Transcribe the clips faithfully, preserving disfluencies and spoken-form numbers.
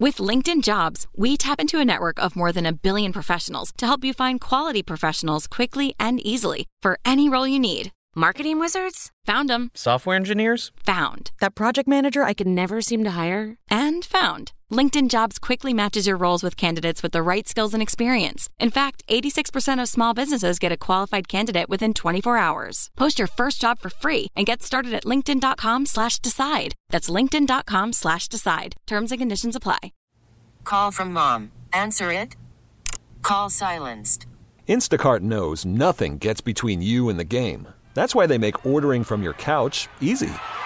With LinkedIn Jobs, we tap into a network of more than a billion professionals to help you find quality professionals quickly and easily for any role you need. Marketing wizards? Found them. Software engineers? Found. That project manager I could never seem to hire? And found. LinkedIn Jobs quickly matches your roles with candidates with the right skills and experience. In fact, eighty-six percent of small businesses get a qualified candidate within twenty-four hours. Post your first job for free and get started at linkedin.com slash decide. That's linkedin.com slash decide. Terms and conditions apply. Call from mom. Answer it. Call silenced. Instacart knows nothing gets between you and the game. That's why they make ordering from your couch easy.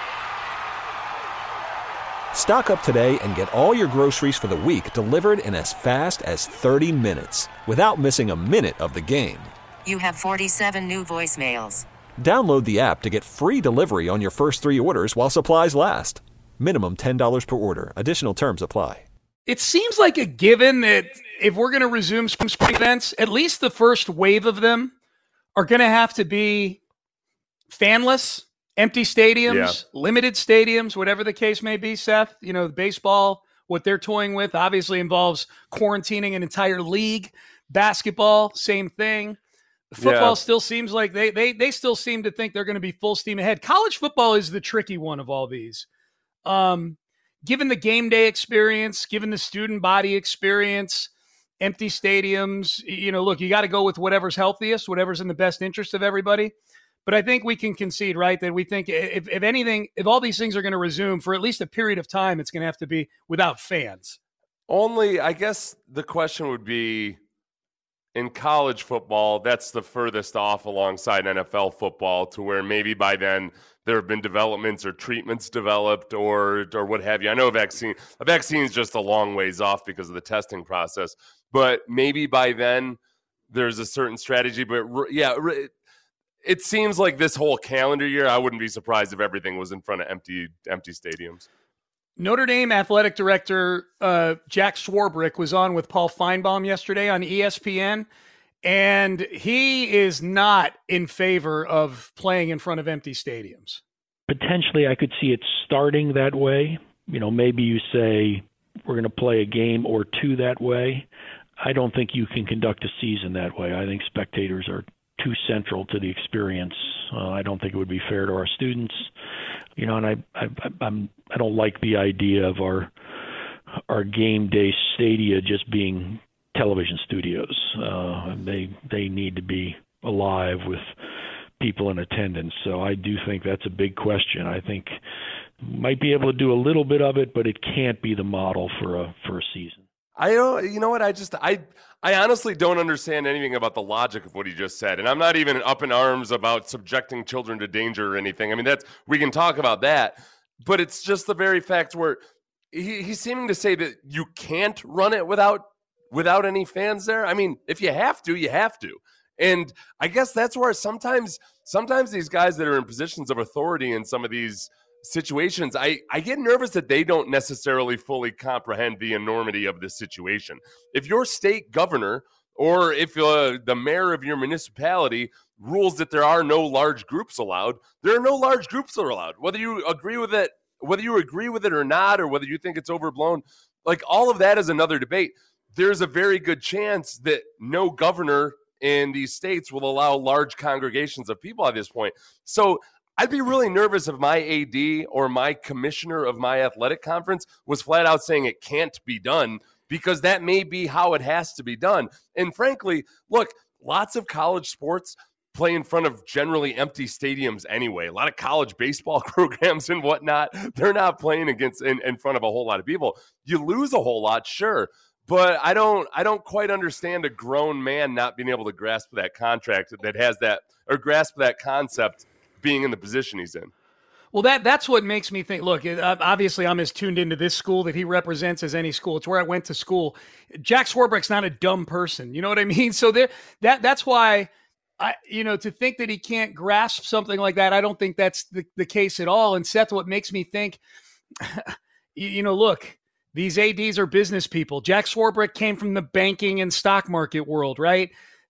Stock up today and get all your groceries for the week delivered in as fast as thirty minutes without missing a minute of the game. You have forty-seven new voicemails. Download the app to get free delivery on your first three orders while supplies last. Minimum ten dollars per order. Additional terms apply. It seems like a given that if we're going to resume spring events, at least the first wave of them are going to have to be fanless, empty stadiums, yeah. limited stadiums, whatever the case may be, Seth. You know, baseball, what they're toying with obviously involves quarantining an entire league. Basketball, same thing. Football yeah. still seems like they, they, they still seem to think they're going to be full steam ahead. College football is the tricky one of all these. Um, given the game day experience, given the student body experience, empty stadiums, you know, look, you got to go with whatever's healthiest, whatever's in the best interest of everybody. But I think we can concede, right, that we think if, if anything, if all these things are going to resume for at least a period of time, it's going to have to be without fans. Only, I guess the question would be, in college football, that's the furthest off alongside N F L football, to where maybe by then there have been developments or treatments developed or or what have you. I know a vaccine, a vaccine is just a long ways off because of the testing process, but maybe by then there's a certain strategy. But yeah, it seems like this whole calendar year, I wouldn't be surprised if everything was in front of empty empty stadiums. Notre Dame athletic director uh, Jack Swarbrick was on with Paul Feinbaum yesterday on E S P N, and he is not in favor of playing in front of empty stadiums. Potentially, I could see it starting that way. You know, maybe you say we're going to play a game or two that way. I don't think you can conduct a season that way. I think spectators are too central to the experience. Uh, I don't think it would be fair to our students. You know, and I, I, I'm, I don't like the idea of our, our game day stadia just being television studios. Uh, and they, they need to be alive with people in attendance. So I do think that's a big question. I think might be able to do a little bit of it, but it can't be the model for a, for a season. I don't, you know what? I just, I, I honestly don't understand anything about the logic of what he just said. And I'm not even up in arms about subjecting children to danger or anything. I mean, that's, we can talk about that, but it's just the very fact where he, he's seeming to say that you can't run it without, without any fans there. I mean, if you have to, you have to. And I guess that's where sometimes, sometimes these guys that are in positions of authority in some of these situations, I, I get nervous that they don't necessarily fully comprehend the enormity of this situation. If your state governor or if uh, the mayor of your municipality rules that there are no large groups allowed, there are no large groups that are allowed. Whether you agree with it, whether you agree with it or not, or whether you think it's overblown, like all of that is another debate. There's a very good chance that no governor in these states will allow large congregations of people at this point. So I'd be really nervous if my A D or my commissioner of my athletic conference was flat out saying it can't be done, because that may be how it has to be done. And frankly, look, lots of college sports play in front of generally empty stadiums anyway. A lot of college baseball programs and whatnot, they're not playing against in, in front of a whole lot of people. You lose a whole lot, sure. But I don't I don't quite understand a grown man not being able to grasp that contract that has that, or grasp that concept being in the position he's in. Well, that that's what makes me think, look, obviously I'm as tuned into this school that he represents as any school. It's where I went to school. Jack Swarbrick's not a dumb person. You know what I mean? So there, that that's why, I you know, to think that he can't grasp something like that, I don't think that's the, the case at all. And Seth, what makes me think, you, you know, look, these A Ds are business people. Jack Swarbrick came from the banking and stock market world, right?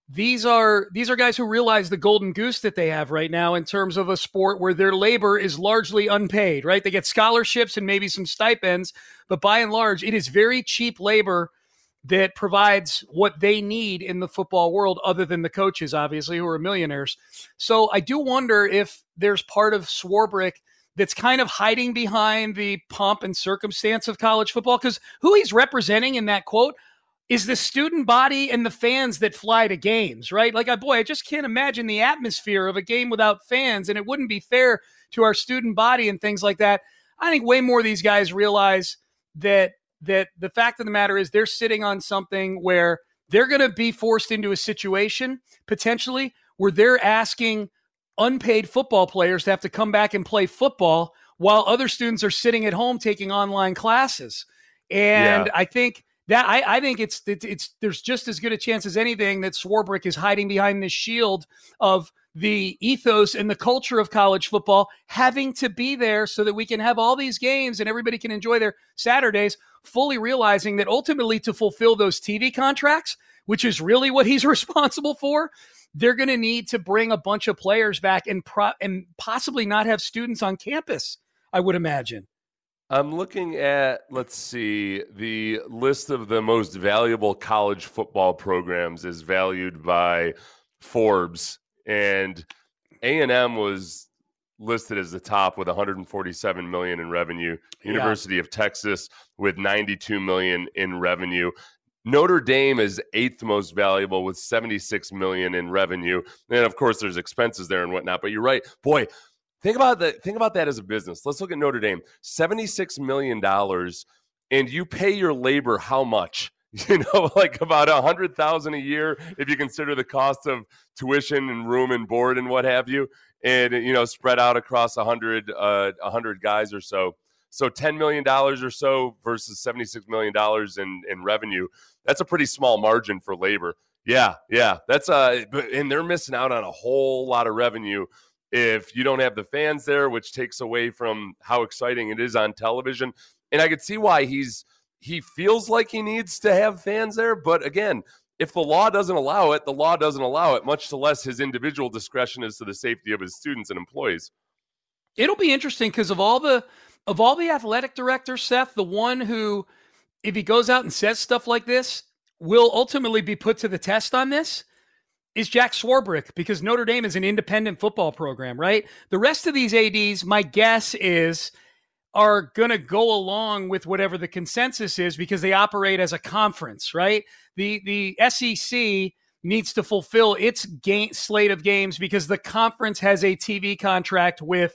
these are these are guys who realize the golden goose that they have right now in terms of a sport where their labor is largely unpaid, right? They get scholarships and maybe some stipends, but by and large, it is very cheap labor that provides what they need in the football world, other than the coaches, obviously, who are millionaires. So I do wonder if there's part of Swarbrick that's kind of hiding behind the pomp and circumstance of college football, because who he's representing in that quote is the student body and the fans that fly to games, right? Like, boy, I just can't imagine the atmosphere of a game without fans, and it wouldn't be fair to our student body and things like that. I think way more of these guys realize that that the fact of the matter is they're sitting on something where they're going to be forced into a situation, potentially, where they're asking unpaid football players to have to come back and play football while other students are sitting at home taking online classes. And yeah. I think that I, I think it's, it's it's there's just as good a chance as anything that Swarbrick is hiding behind this shield of the ethos and the culture of college football having to be there so that we can have all these games and everybody can enjoy their Saturdays, fully realizing that ultimately to fulfill those T V contracts, which is really what he's responsible for, they're going to need to bring a bunch of players back and pro- and possibly not have students on campus, I would imagine. I'm looking at, let's see, the list of the most valuable college football programs is valued by Forbes, and A and M was listed as the top with one hundred forty-seven million dollars in revenue. Yeah. University of Texas with ninety-two million dollars in revenue. Notre Dame is eighth most valuable with seventy-six million dollars in revenue. And of course, there's expenses there and whatnot. But you're right, boy. Think about that. Think about that as a business. Let's look at Notre Dame. seventy-six million dollars, and you pay your labor how much? You know, like about a hundred thousand a year if you consider the cost of tuition and room and board and what have you, and you know, spread out across a hundred, uh, a hundred guys or so. So ten million dollars or so versus seventy-six million dollars in in revenue. That's a pretty small margin for labor. Yeah, yeah, that's uh, and they're missing out on a whole lot of revenue if you don't have the fans there, which takes away from how exciting it is on television. And I could see why he's he feels like he needs to have fans there. But again, if the law doesn't allow it, the law doesn't allow it, much less his individual discretion as to the safety of his students and employees. It'll be interesting because of all the of all the athletic directors, Seth, the one who, if he goes out and says stuff like this, will ultimately be put to the test on this is Jack Swarbrick, because Notre Dame is an independent football program, right? The rest of these A Ds, my guess is, are going to go along with whatever the consensus is because they operate as a conference, right? The the S E C needs to fulfill its game, slate of games because the conference has a T V contract with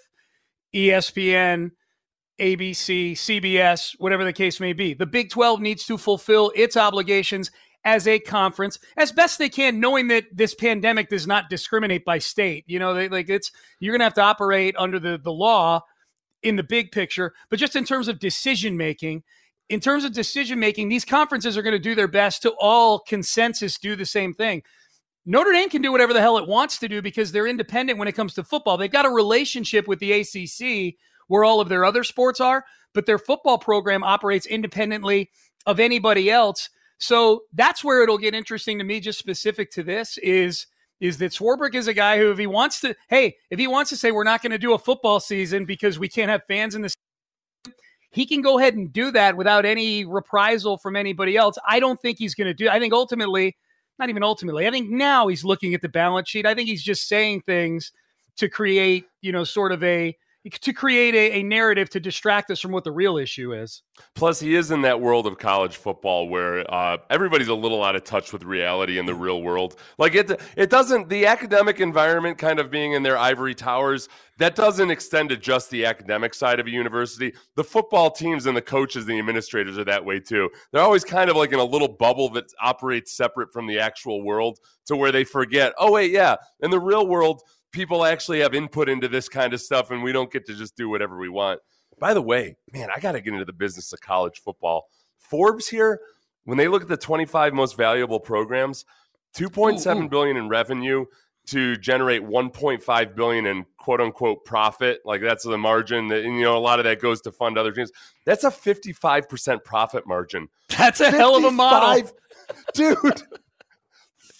E S P N, A B C, C B S, whatever the case may be. The Big twelve needs to fulfill its obligations as a conference as best they can, knowing that this pandemic does not discriminate by state. You know, they, like it's, you're going to have to operate under the, the law in the big picture, but just in terms of decision-making, in terms of decision-making, these conferences are going to do their best to all consensus do the same thing. Notre Dame can do whatever the hell it wants to do because they're independent when it comes to football. They've got a relationship with the A C C where all of their other sports are, but their football program operates independently of anybody else. So that's where it'll get interesting to me, just specific to this, is, is that Swarbrick is a guy who, if he wants to, hey, if he wants to say we're not going to do a football season because we can't have fans in the season, he can go ahead and do that without any reprisal from anybody else. I don't think he's going to do, I think ultimately, not even ultimately, I think now he's looking at the balance sheet. I think he's just saying things to create, you know, sort of a, to create a, a narrative to distract us from what the real issue is. Plus, he is in that world of college football where uh, everybody's a little out of touch with reality in the real world. Like it, it doesn't, the academic environment kind of being in their ivory towers, that doesn't extend to just the academic side of a university. The football teams and the coaches and the administrators are that way too. They're always kind of like in a little bubble that operates separate from the actual world to where they forget, oh wait, yeah, in the real world, people actually have input into this kind of stuff, and we don't get to just do whatever we want. By the way, man, I got to get into the business of college football. Forbes here, when they look at the twenty-five most valuable programs, two point seven billion dollars in revenue to generate one point five billion dollars in quote-unquote profit. Like that's the margin that, and, you know, a lot of that goes to fund other things. That's a fifty-five percent profit margin. That's a hell of a model. Dude.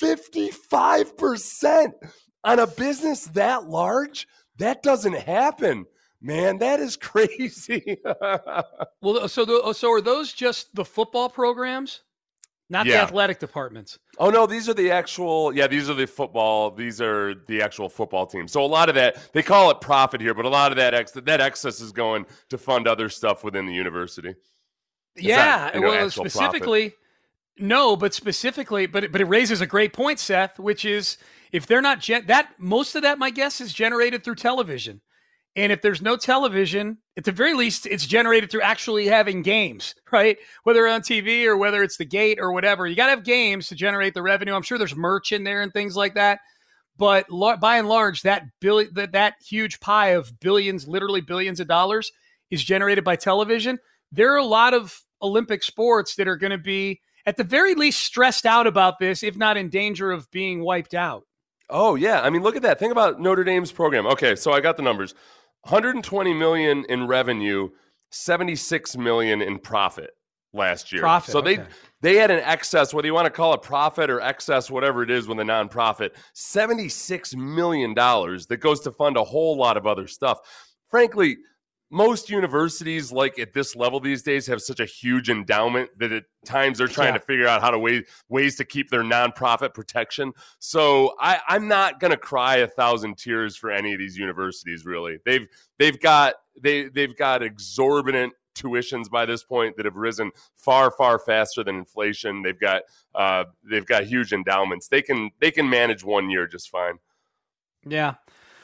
fifty-five percent on a business that large? That doesn't happen. Man, that is crazy. Well, so the, so are those just the football programs, not yeah. the athletic departments? Oh no, these are the actual. Yeah, these are the football. These are the actual football teams. So a lot of that, they call it profit here, but a lot of that ex, that excess is going to fund other stuff within the university. It's yeah, not, you know, well, specifically, profit. no, but specifically, but it, but it raises a great point, Seth, which is if they're not gen- that most of that, my guess is generated through television. And if there's no television, at the very least, it's generated through actually having games, right? Whether on T V or whether it's the gate or whatever, you got to have games to generate the revenue. I'm sure there's merch in there and things like that. But by and large, that bill- that, that huge pie of billions, literally billions of dollars is generated by television. There are a lot of Olympic sports that are going to be, at the very least, stressed out about this, if not in danger of being wiped out. Oh, yeah. I mean, look at that. Think about Notre Dame's program. Okay, so I got the numbers. one hundred twenty million dollars in revenue, seventy-six million dollars in profit last year. Profit, so they okay. they had an excess, whether you want to call it profit or excess, whatever it is with a nonprofit, seventy-six million dollars that goes to fund a whole lot of other stuff. Frankly, most universities, like at this level these days, have such a huge endowment that at times they're trying yeah. to figure out how to way, ways to keep their nonprofit protection. So I, I'm not going to cry a thousand tears for any of these universities. Really, they've they've got they they've got exorbitant tuitions by this point that have risen far far faster than inflation. They've got uh, they've got huge endowments. They can they can manage one year just fine. Yeah,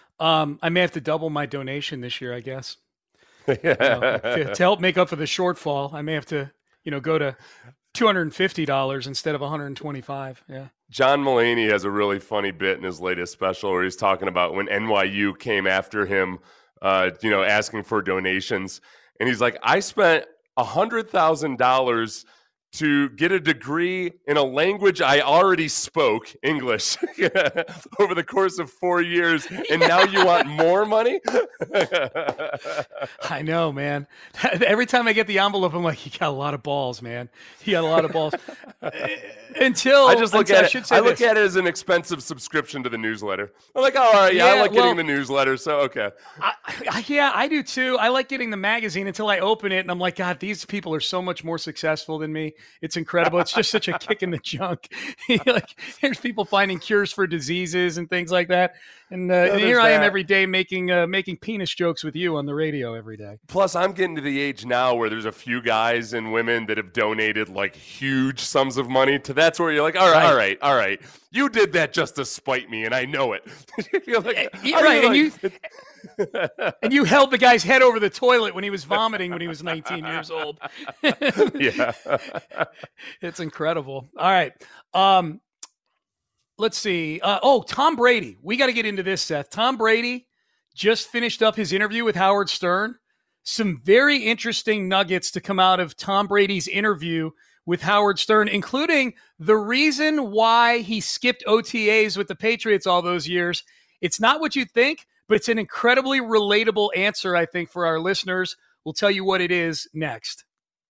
um, I may have to double my donation this year, I guess. You know, to, to help make up for the shortfall, I may have to, you know, go to two hundred fifty dollars instead of one hundred twenty-five. Yeah. John Mulaney has a really funny bit in his latest special where he's talking about when N Y U came after him, uh, you know, asking for donations. And he's like, I spent one hundred thousand dollars to get a degree in a language I already spoke, English, over the course of four years, and now you want more money? I know, man. Every time I get the envelope, I'm like, he got a lot of balls, man. He got a lot of balls. Until I just look until, at I it, I look this. at it as an expensive subscription to the newsletter. I'm like, oh, all right, yeah, yeah I like well, getting the newsletter, so okay. I, I, yeah, I do too. I like getting the magazine until I open it, and I'm like, God, these people are so much more successful than me. It's incredible. It's just such a kick in the junk. Like, there's people finding cures for diseases and things like that, and, uh, no, and here I am that. every day making uh, making penis jokes with you on the radio every day. Plus, I'm getting to the age now where there's a few guys and women that have donated like huge sums of money to. That's where you're like, all right, all right, all right. You did that just to spite me, and I know it. You're like, yeah, right, and like, you. And you held the guy's head over the toilet when he was vomiting when he was nineteen years old. Yeah. It's incredible. All right. Um, let's see. Uh, oh, Tom Brady. We got to get into this, Seth. Tom Brady just finished up his interview with Howard Stern. Some very interesting nuggets to come out of Tom Brady's interview with Howard Stern, including the reason why he skipped O T As with the Patriots all those years. It's not what you think, but it's an incredibly relatable answer, I think, for our listeners. We'll tell you what it is next.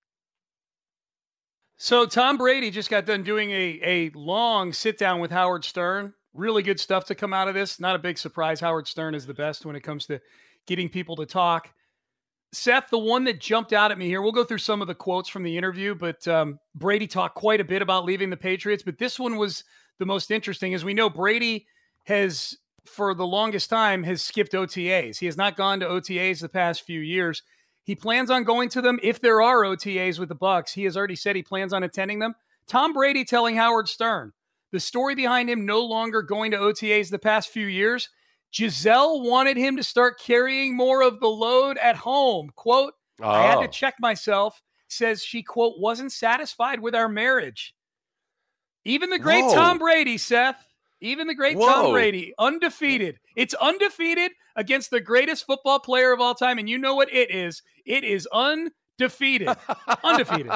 So Tom Brady just got done doing a, a long sit-down with Howard Stern. Really good stuff to come out of this. Not a big surprise. Howard Stern is the best when it comes to getting people to talk. Seth, the one that jumped out at me here, we'll go through some of the quotes from the interview, but um, Brady talked quite a bit about leaving the Patriots, but this one was the most interesting. As we know, Brady has, for the longest time, has skipped O T As. He has not gone to O T As the past few years. He plans on going to them if there are O T As with the Bucs. He has already said he plans on attending them. Tom Brady telling Howard Stern, the story behind him no longer going to O T As the past few years, Giselle wanted him to start carrying more of the load at home. Quote, oh. I had to check myself. Says she, quote, wasn't satisfied with our marriage. Even the great Whoa. Tom Brady, Seth, even the great Whoa. Tom Brady, undefeated. It's undefeated against the greatest football player of all time. And you know what it is? It is undefeated. Undefeated.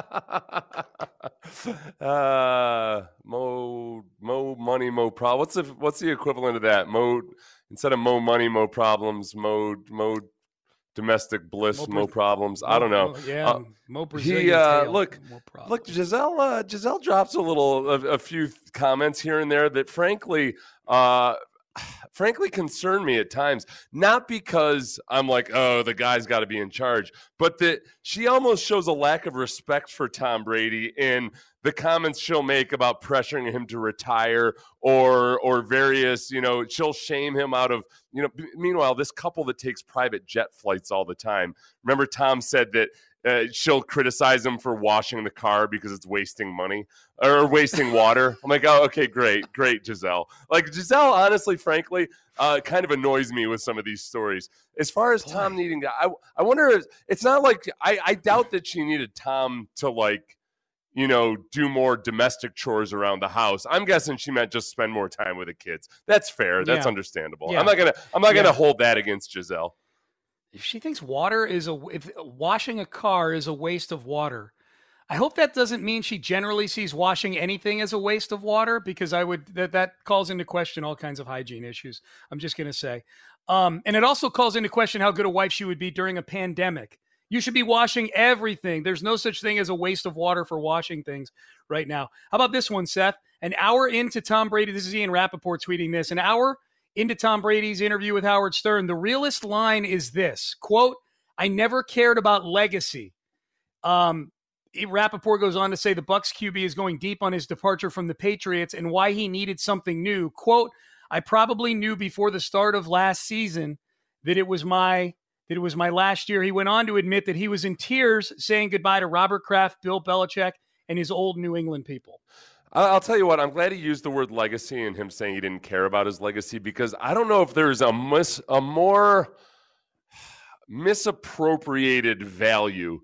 Uh, mo, mo money, mo problem. What's the, what's the equivalent of that? Mo, instead of mo money, mo problems, mo, mo domestic bliss, Mo, no problems. Mo, I don't know. Mo, yeah, uh, Mo Brazilian he uh, tail, look, no look. Gisele, uh, Gisele drops a little, a, a few comments here and there that, frankly, uh, frankly, concern me at times. Not because I'm like, oh, the guy's got to be in charge, but that she almost shows a lack of respect for Tom Brady in the comments she'll make about pressuring him to retire, or or various, you know, she'll shame him out of, you know, b- meanwhile, this couple that takes private jet flights all the time. Remember, Tom said that uh, she'll criticize him for washing the car because it's wasting money or wasting water. I'm like, oh, okay, great, great, Gisele. Like, Gisele, honestly, frankly, uh, kind of annoys me with some of these stories. As far as Tom needing to, I, I wonder, if, it's not like, I, I doubt that she needed Tom to, like, you know, do more domestic chores around the house. I'm guessing she meant just spend more time with the kids. That's fair. That's yeah. understandable. Yeah. I'm not gonna. I'm not yeah. gonna hold that against Gisele. If she thinks water is a, if washing a car is a waste of water, I hope that doesn't mean she generally sees washing anything as a waste of water, because I would that that calls into question all kinds of hygiene issues. I'm just gonna say, um, and it also calls into question how good a wife she would be during a pandemic. You should be washing everything. There's no such thing as a waste of water for washing things right now. How about this one, Seth? An hour into Tom Brady, this is Ian Rappaport tweeting this, an hour into Tom Brady's interview with Howard Stern, the realest line is this, quote, I never cared about legacy. Um, Rappaport goes on to say the Bucs Q B is going deep on his departure from the Patriots and why he needed something new. Quote, I probably knew before the start of last season that it was my that it was my last year. He went on to admit that he was in tears saying goodbye to Robert Kraft, Bill Belichick, and his old New England people. I'll tell you what, I'm glad he used the word legacy and him saying he didn't care about his legacy, because I don't know if there's a mis- a more misappropriated value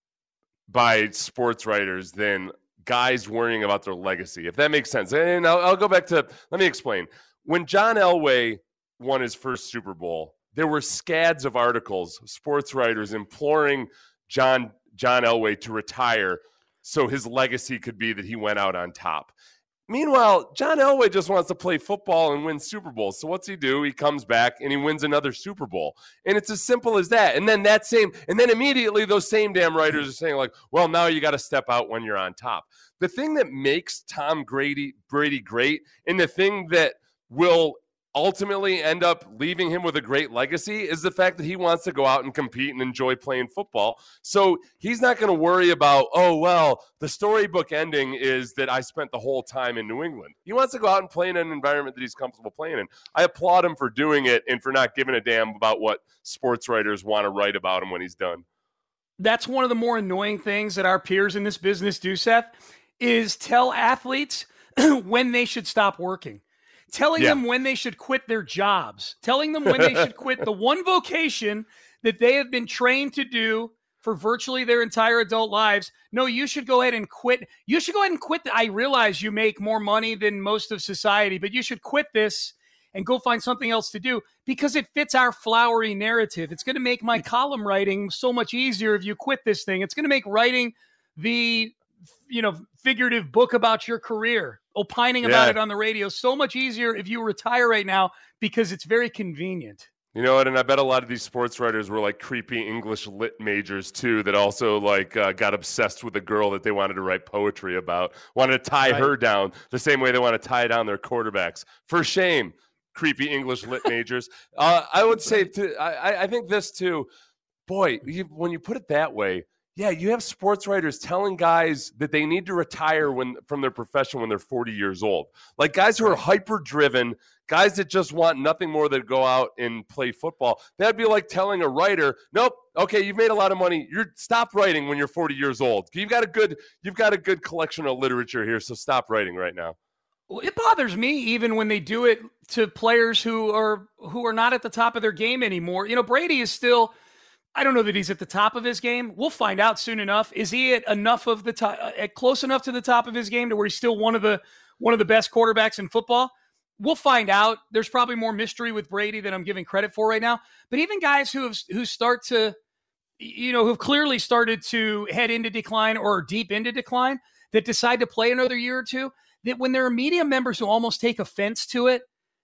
by sports writers than guys worrying about their legacy, if that makes sense. And I'll, I'll go back to, let me explain. When John Elway won his first Super Bowl, there were scads of articles, sports writers imploring John John Elway to retire so his legacy could be that he went out on top. Meanwhile, John Elway just wants to play football and win Super Bowls. So what's he do? He comes back and he wins another Super Bowl. And it's as simple as that. And then that same, and then immediately those same damn writers are saying, like, well, now you got to step out when you're on top. The thing that makes Tom Brady, Brady great, and the thing that will ultimately end up leaving him with a great legacy, is the fact that he wants to go out and compete and enjoy playing football. So he's not going to worry about, oh, well, the storybook ending is that I spent the whole time in New England. He wants to go out and play in an environment that he's comfortable playing in. I applaud him for doing it and for not giving a damn about what sports writers want to write about him when he's done. That's one of the more annoying things that our peers in this business do, Seth, is tell athletes when they should stop working. Telling yeah. them when they should quit their jobs, telling them when they should quit the one vocation that they have been trained to do for virtually their entire adult lives. No, you should go ahead and quit. You should go ahead and quit. The, I realize you make more money than most of society, but you should quit this and go find something else to do because it fits our flowery narrative. It's going to make my column writing so much easier if you quit this thing. It's going to make writing the, you know, figurative book about your career, opining about yeah. it on the radio, so much easier if you retire right now because it's very convenient. You know what? And I bet a lot of these sports writers were like creepy English lit majors too, that also like uh, got obsessed with a girl that they wanted to write poetry about, wanted to tie right. her down the same way they want to tie down their quarterbacks. For shame, creepy English lit majors. Uh, I would say, to, I, I think this too, boy, you, when you put it that way, yeah, you have sports writers telling guys that they need to retire when from their profession when they're forty years old. Like guys who are hyper-driven, guys that just want nothing more than go out and play football. That'd be like telling a writer, nope, okay, you've made a lot of money. You're stop writing when you're forty years old. You've got a good, you've got a good collection of literature here, so stop writing right now. Well, it bothers me even when they do it to players who are who are not at the top of their game anymore. You know, Brady is still, I don't know that he's at the top of his game. We'll find out soon enough. Is he at enough of the top, at close enough to the top of his game to where he's still one of the one of the best quarterbacks in football? We'll find out. There's probably more mystery with Brady than I'm giving credit for right now. But even guys who have who start to, you know, who've clearly started to head into decline or deep into decline, that decide to play another year or two, that when there are media members who almost take offense to it,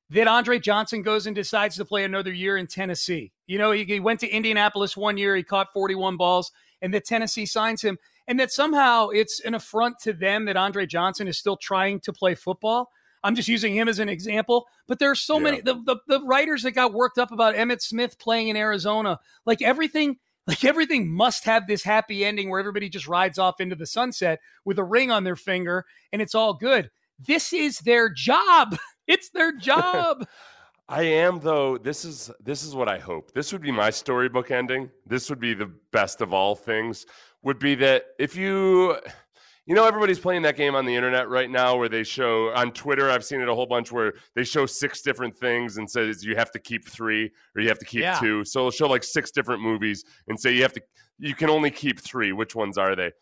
that Andre Johnson goes and decides to play another year in Tennessee. You know, he, he went to Indianapolis one year, he caught forty-one balls, and that Tennessee signs him. And that somehow it's an affront to them that Andre Johnson is still trying to play football. I'm just using him as an example. But there are so yeah. many, the, the, the writers that got worked up about Emmitt Smith playing in Arizona, like everything, like everything must have this happy ending where everybody just rides off into the sunset with a ring on their finger and it's all good. This is their job. It's their job. I am, though. This is this is what I hope. This would be my storybook ending. This would be the best of all things, would be that if you, you know, everybody's playing that game on the internet right now where they show, on Twitter, I've seen it a whole bunch where they show six different things and says you have to keep three or you have to keep yeah. two. So it'll show like six different movies and say you have to, you can only keep three. Which ones are they?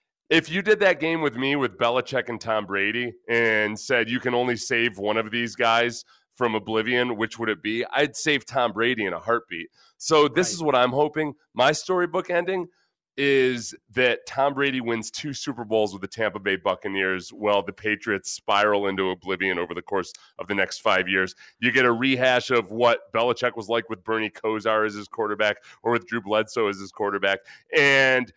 If you did that game with me with Belichick and Tom Brady and said you can only save one of these guys from oblivion, which would it be? I'd save Tom Brady in a heartbeat. So this right. is what I'm hoping. My storybook ending is that Tom Brady wins two Super Bowls with the Tampa Bay Buccaneers while the Patriots spiral into oblivion over the course of the next five years. You get a rehash of what Belichick was like with Bernie Kosar as his quarterback or with Drew Bledsoe as his quarterback. And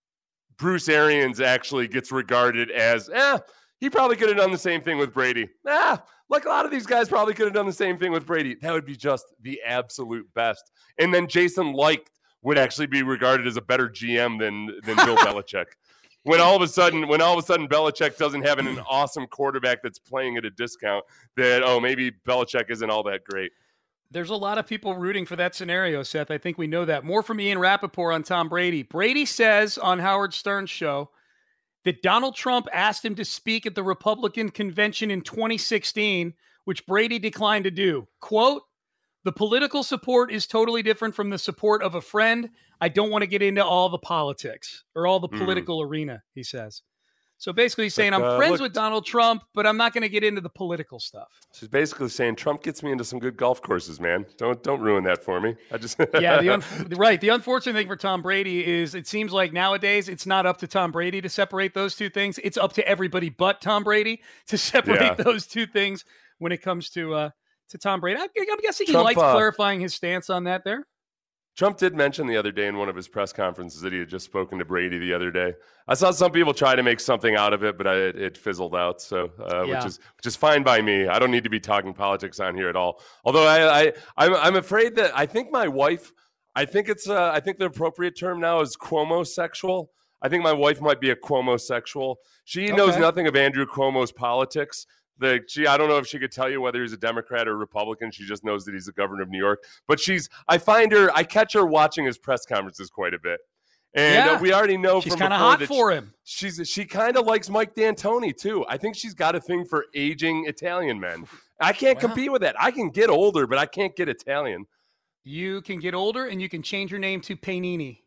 Bruce Arians actually gets regarded as, eh, he probably could have done the same thing with Brady. Ah, like a lot of these guys probably could have done the same thing with Brady. That would be just the absolute best. And then Jason Licht would actually be regarded as a better G M than than Bill Belichick. When all of a sudden, when all of a sudden Belichick doesn't have an, an awesome quarterback that's playing at a discount, that, oh, maybe Belichick isn't all that great. There's a lot of people rooting for that scenario, Seth. I think we know that. More from Ian Rappaport on Tom Brady. Brady says on Howard Stern's show that Donald Trump asked him to speak at the Republican convention in twenty sixteen, which Brady declined to do. Quote, "The political support is totally different from the support of a friend. I don't want to get into all the politics or all the political mm. arena," he says. So basically he's saying, but, uh, I'm friends look, with Donald Trump, but I'm not going to get into the political stuff. She's basically saying Trump gets me into some good golf courses, man. Don't don't ruin that for me. I just Yeah, the un- right. The unfortunate thing for Tom Brady is it seems like nowadays it's not up to Tom Brady to separate those two things. It's up to everybody but Tom Brady to separate yeah. those two things when it comes to uh, to Tom Brady. I'm, I'm guessing Trump, he likes uh, clarifying his stance on that there. Trump did mention the other day in one of his press conferences that he had just spoken to Brady the other day. I saw some people try to make something out of it, but I, it, it fizzled out. So, uh, yeah. which is which is fine by me. I don't need to be talking politics on here at all. Although I, I I'm I'm afraid that I think my wife, I think it's uh, I think the appropriate term now is Cuomo-sexual. I think my wife might be a Cuomo-sexual. She okay. knows nothing of Andrew Cuomo's politics. The, she, I don't know if she could tell you whether he's a Democrat or Republican. She just knows that he's the governor of New York. But she's, I find her, I catch her watching his press conferences quite a bit. And yeah. uh, we already know she's from kind of hot for she, him. She's she kind of likes Mike D'Antoni too. I think she's got a thing for aging Italian men. I can't wow. compete with that. I can get older, but I can't get Italian. You can get older, and you can change your name to Painini.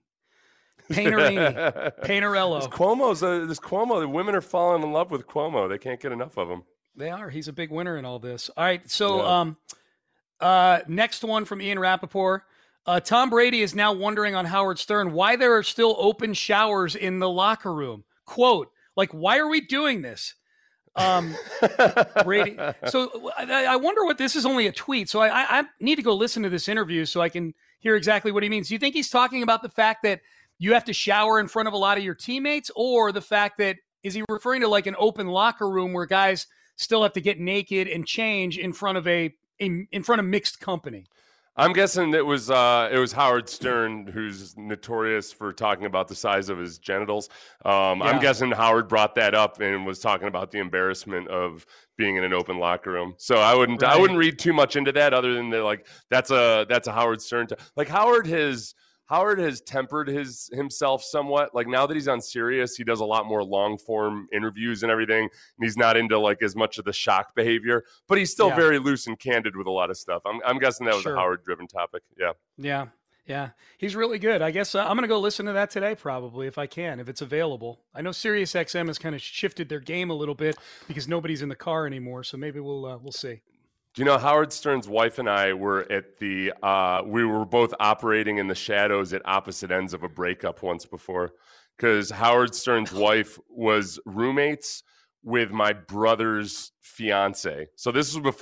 Painterini. Painterello. This Cuomo's a, this Cuomo. The women are falling in love with Cuomo. They can't get enough of him. They are. He's a big winner in all this. All right. So yeah. um, uh, next one from Ian Rappaport. Uh, Tom Brady is now wondering on Howard Stern why there are still open showers in the locker room. Quote, like, why are we doing this? Um, Brady. So I, I wonder what this is only a tweet. So I, I need to go listen to this interview so I can hear exactly what he means. Do you think he's talking about the fact that you have to shower in front of a lot of your teammates, or the fact that, is he referring to like an open locker room where guys still have to get naked and change in front of a, a in front of mixed company? I'm guessing it was uh, it was Howard Stern, who's notorious for talking about the size of his genitals. Um, yeah. I'm guessing Howard brought that up and was talking about the embarrassment of being in an open locker room. So I wouldn't right. I wouldn't read too much into that, other than that, like that's a that's a Howard Stern. T- like Howard has. Howard has tempered his himself somewhat. Like now that he's on Sirius, he does a lot more long form interviews and everything. And he's not into like as much of the shock behavior, but he's still yeah. very loose and candid with a lot of stuff. I'm, I'm guessing that was sure. a Howard driven topic. Yeah. Yeah. Yeah. He's really good. I guess uh, I'm going to go listen to that today, probably, if I can, if it's available. I know Sirius X M has kind of shifted their game a little bit because nobody's in the car anymore. So maybe we'll, uh, we'll see. Do you know Howard Stern's wife and I were at the, uh, we were both operating in the shadows at opposite ends of a breakup once before, because Howard Stern's wife was roommates with my brother's fiance. So this was before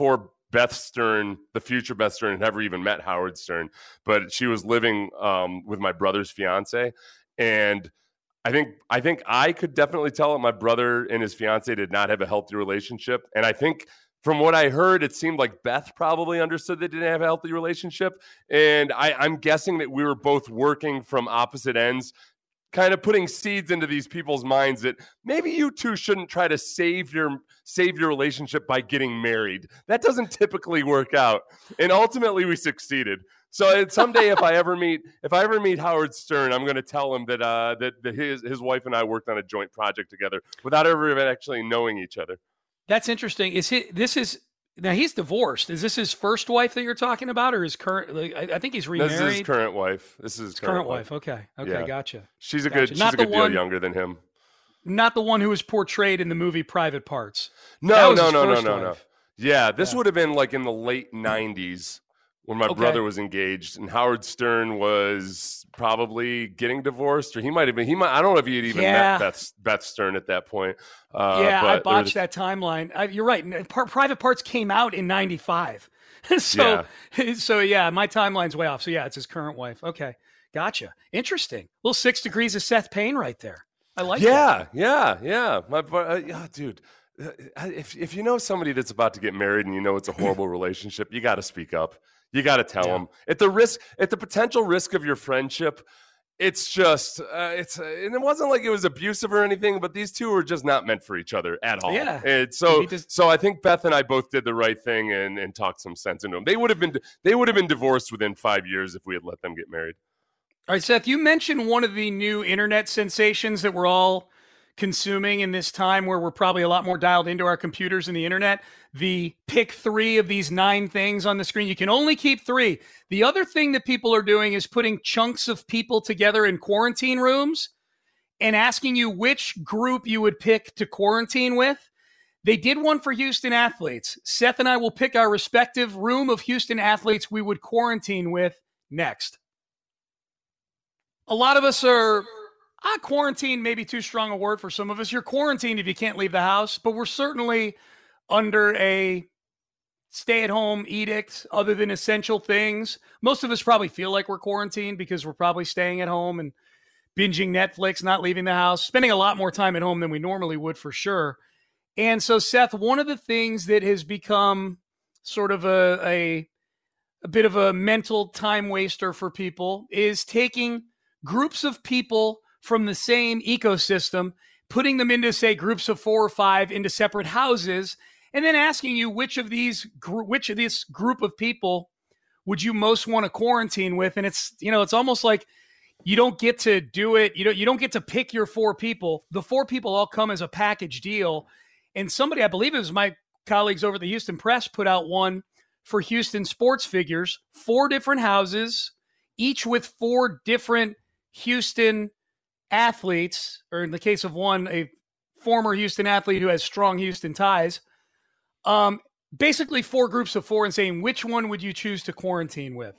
Beth Stern, the future Beth Stern, had never even met Howard Stern, but she was living um, with my brother's fiance, and I think I think I could definitely tell that my brother and his fiance did not have a healthy relationship, and I think from what I heard, it seemed like Beth probably understood they didn't have a healthy relationship, and I, I'm guessing that we were both working from opposite ends, kind of putting seeds into these people's minds that maybe you two shouldn't try to save your save your relationship by getting married. That doesn't typically work out. And ultimately we succeeded. So someday if I ever meet if I ever meet Howard Stern, I'm going to tell him that uh, that, that his his wife and I worked on a joint project together without ever even actually knowing each other. That's interesting. Is he this is now he's divorced. Is this his first wife that you're talking about, or his current? Like, I, I think he's remarried. This is his current wife. This is his current, current wife. wife. Okay. Okay. Yeah. Gotcha. She's a gotcha. good. She's not a good the one, deal younger than him. Not the one who was portrayed in the movie Private Parts. No, no, no, no, no, no. wife. Yeah, this Yeah. would have been like in the late nineties when my Okay. brother was engaged, and Howard Stern was probably getting divorced, or he might have been. He might. I don't know if he had even Yeah. met Beth, Beth Stern at that point. Uh, yeah, but I there botched was- that timeline. I, you're right. Par- Private Parts came out in ninety-five. so, so yeah, my timeline's way off. So yeah, it's his current wife. Okay, gotcha. Interesting. Little six degrees of Seth Payne right there. I like Yeah, that. yeah, yeah. My, uh, yeah, dude. uh, If if you know somebody that's about to get married and you know it's a horrible relationship, you got to speak up. You got to tell Yeah. them at the risk, at the potential risk of your friendship. It's just, uh, it's, uh, and it wasn't like it was abusive or anything, but these two were just not meant for each other at all. Yeah. And so, need to- so I think Beth and I both did the right thing and, and talked some sense into them. They would have been, they would have been divorced within five years if we had let them get married. All right, Seth, you mentioned one of the new internet sensations that we're all consuming in this time where we're probably a lot more dialed into our computers and the internet. The pick three of these nine things on the screen. You can only keep three. The other thing that people are doing is putting chunks of people together in quarantine rooms and asking you which group you would pick to quarantine with. They did one for Houston athletes. Seth and I will pick our respective room of Houston athletes we would quarantine with next. A lot of us are, ah, quarantine may be too strong a word for some of us. You're quarantined if you can't leave the house, but we're certainly under a stay-at-home edict other than essential things. Most of us probably feel like we're quarantined because we're probably staying at home and binging Netflix, not leaving the house, spending a lot more time at home than we normally would for sure. And so, Seth, one of the things that has become sort of a, a, a bit of a mental time waster for people is taking groups of people from the same ecosystem, putting them into, say, groups of four or five into separate houses, and then asking you which of these gr- which of this group of people would you most want to quarantine with. And it's, you know, it's almost like you don't get to do it. You don't, you don't get to pick your four people. The four people all come as a package deal. And somebody, I believe it was my colleagues over at the Houston Press, put out one for Houston Sports Figures, four different houses, each with four different Houston athletes, or in the case of one, a former Houston athlete who has strong Houston ties. Um, basically four groups of four, and saying which one would you choose to quarantine with?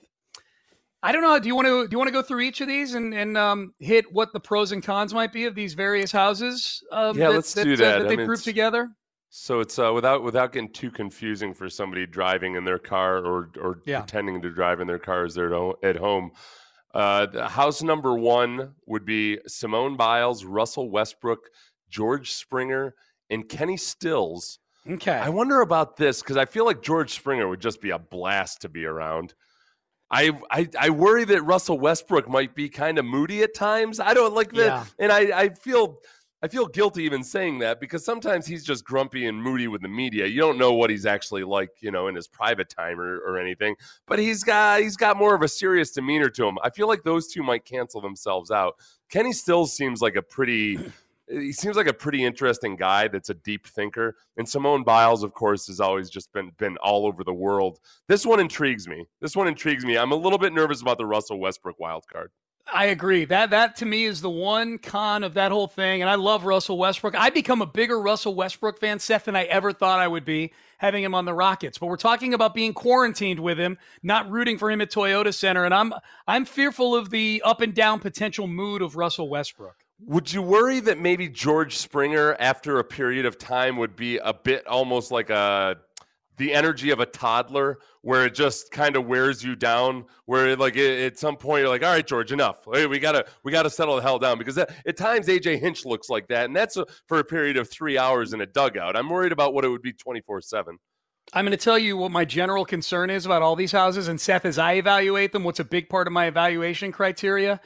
I don't know. Do you want to do you want to go through each of these and and um, hit what the pros and cons might be of these various houses? Um, Yeah, that, let's that, do uh, that. that I they've mean, grouped it's- together. So it's uh, without without getting too confusing for somebody driving in their car or or Yeah. pretending to drive in their car as they're at ho- at home. Uh, the house number one would be Simone Biles, Russell Westbrook, George Springer, and Kenny Stills. Okay. I wonder about this because I feel like George Springer would just be a blast to be around. I, I I worry that Russell Westbrook might be kind of moody at times. I don't like that, Yeah. and I, I feel I feel guilty even saying that because sometimes he's just grumpy and moody with the media. You don't know what he's actually like, you know, in his private time or, or anything. But he's got he's got more of a serious demeanor to him. I feel like those two might cancel themselves out. Kenny Stills seems like a pretty. He seems like a pretty interesting guy that's a deep thinker. And Simone Biles, of course, has always just been been all over the world. This one intrigues me. This one intrigues me. I'm a little bit nervous about the Russell Westbrook wild card. I agree. That that to me is the one con of that whole thing. And I love Russell Westbrook. I become a bigger Russell Westbrook fan, Seth, than I ever thought I would be having him on the Rockets. But we're talking about being quarantined with him, not rooting for him at Toyota Center. And I'm I'm fearful of the up and down potential mood of Russell Westbrook. Would you worry that maybe George Springer, after a period of time, would be a bit almost like a the energy of a toddler, where it just kind of wears you down, where like it, at some point you're like, all right, George, enough. Hey, we gotta we gotta settle the hell down, because that, at times A J Hinch looks like that, and that's a, for a period of three hours in a dugout. I'm worried about what it would be twenty-four seven. I'm going to tell you what my general concern is about all these houses, and Seth, as I evaluate them, what's a big part of my evaluation criteria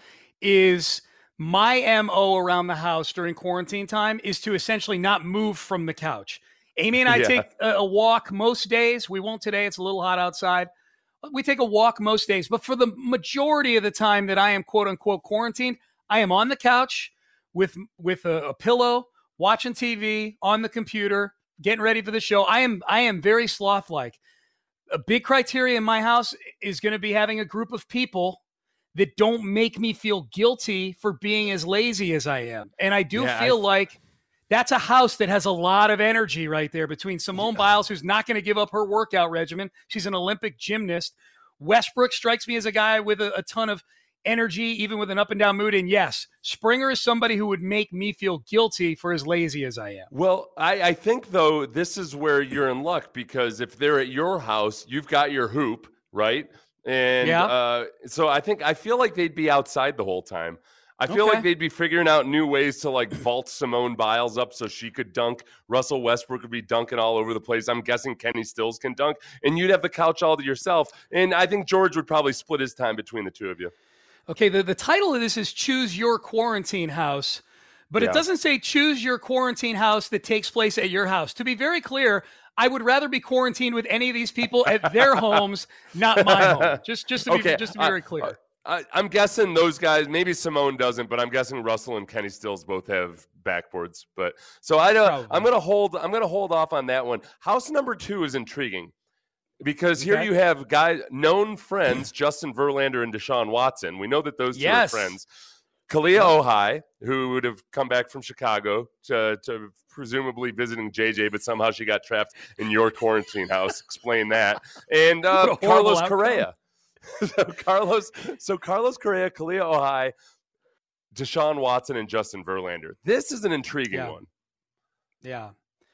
is my M O around the house during quarantine time is to essentially not move from the couch. Amy and I yeah. take a, a walk most days. We won't today. It's a little hot outside. We take a walk most days. But for the majority of the time that I am, quote unquote, quarantined, I am on the couch with, with a, a pillow, watching T V, on the computer, getting ready for the show. I am I am very sloth-like. A big criteria in my house is going to be having a group of people that don't make me feel guilty for being as lazy as I am. And I do yeah, feel I... like that's a house that has a lot of energy right there between Simone yeah. Biles, who's not going to give up her workout regimen. She's an Olympic gymnast. Westbrook strikes me as a guy with a, a ton of energy, even with an up and down mood. And yes, Springer is somebody who would make me feel guilty for as lazy as I am. Well, I, I think, though, this is where you're in luck, because if they're at your house, you've got your hoop, right? And yeah. uh, so I think I feel like they'd be outside the whole time. I feel okay. like they'd be figuring out new ways to like vault Simone Biles up so she could dunk. Russell Westbrook would be dunking all over the place. I'm guessing Kenny Stills can dunk, and you'd have the couch all to yourself. And I think George would probably split his time between the two of you. Okay, the, the title of this is Choose Your Quarantine House, but yeah. it doesn't say choose your quarantine house that takes place at your house. To be very clear, I would rather be quarantined with any of these people at their homes, not my home. Just, just to be, okay. just to be very clear. Uh, I, I'm guessing those guys, maybe Simone doesn't, but I'm guessing Russell and Kenny Stills both have backboards. But so I don't. Probably. I'm gonna hold. I'm gonna hold off on that one. House number two is intriguing because here okay. you have guys, known friends, Justin Verlander and Deshaun Watson. We know that those two yes. are friends. Kalia Ohai, who would have come back from Chicago to, to presumably visiting J J, but somehow she got trapped in your quarantine house. Explain that. And uh, Carlos outcome. Correa. so Carlos, so Carlos Correa, Kalia Ohai, Deshaun Watson, and Justin Verlander. This is an intriguing yeah. one. Yeah.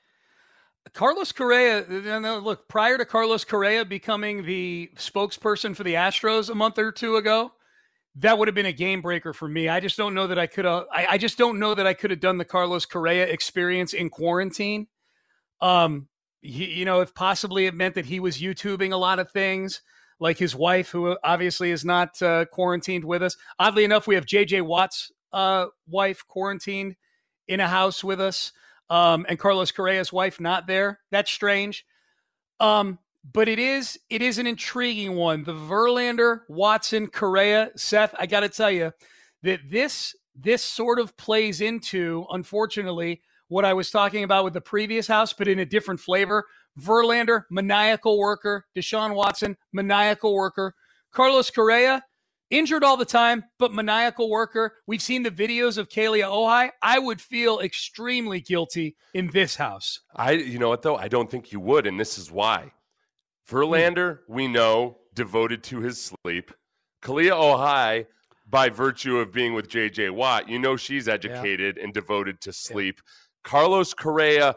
Carlos Correa, look, prior to Carlos Correa becoming the spokesperson for the Astros a month or two ago, that would have been a game breaker for me. I just don't know that I could have, I, I just don't know that I could have done the Carlos Correa experience in quarantine. Um, he, you know, if possibly it meant that he was YouTubing a lot of things, like his wife, who obviously is not uh, quarantined with us. Oddly enough, we have J J Watt's uh, wife quarantined in a house with us, um, and Carlos Correa's wife not there. That's strange. Um, but it is it is an intriguing one. The Verlander, Watson, Correa, Seth, I got to tell you that this this sort of plays into, unfortunately, what I was talking about with the previous house, but in a different flavor. Verlander, maniacal worker. Deshaun Watson, maniacal worker. Carlos Correa, injured all the time, but maniacal worker. We've seen the videos of Kalia Ohai. I would feel extremely guilty in this house. I, you know what, though? I don't think you would, and this is why. Verlander, we know, devoted to his sleep. Kalia Ohai, by virtue of being with J J Watt, you know she's educated yeah. and devoted to sleep. Yeah. Carlos Correa,